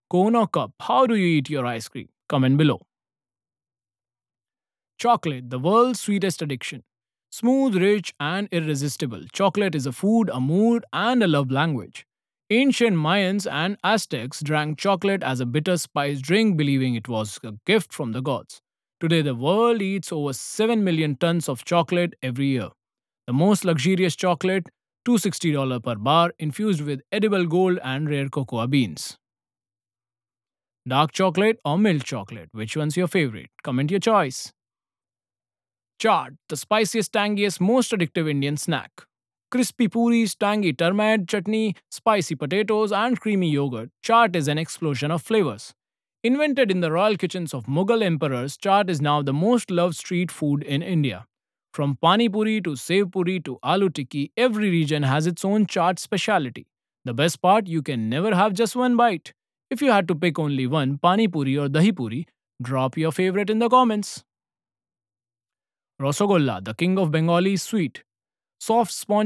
Cone or cup? How do you eat your ice cream? Comment below. Chocolate, the world's sweetest addiction. Smooth, rich, and irresistible. Chocolate is a food, a mood, and a love language. Ancient Mayans and Aztecs drank chocolate as a bitter spice drink, believing it was a gift from the gods. Today, the world eats over 7 million tons of chocolate every year. The most luxurious chocolate, $260 per bar, infused with edible gold and rare cocoa beans. Dark chocolate or milk chocolate? Which one's your favorite? Comment your choice. Chaat, the spiciest, tangiest, most addictive Indian snack. Crispy puris, tangy turmeric chutney, spicy potatoes, and creamy yogurt. Chaat is an explosion of flavors. Invented in the royal kitchens of Mughal emperors, chaat is now the most loved street food in India. From pani puri to sev puri to aloo tikki, every region has its own chaat speciality. The best part, you can never have just one bite. If you had to pick only one, pani puri or dahi puri, drop your favorite in the comments. Rasagolla, the king of Bengali sweet. Soft, spongy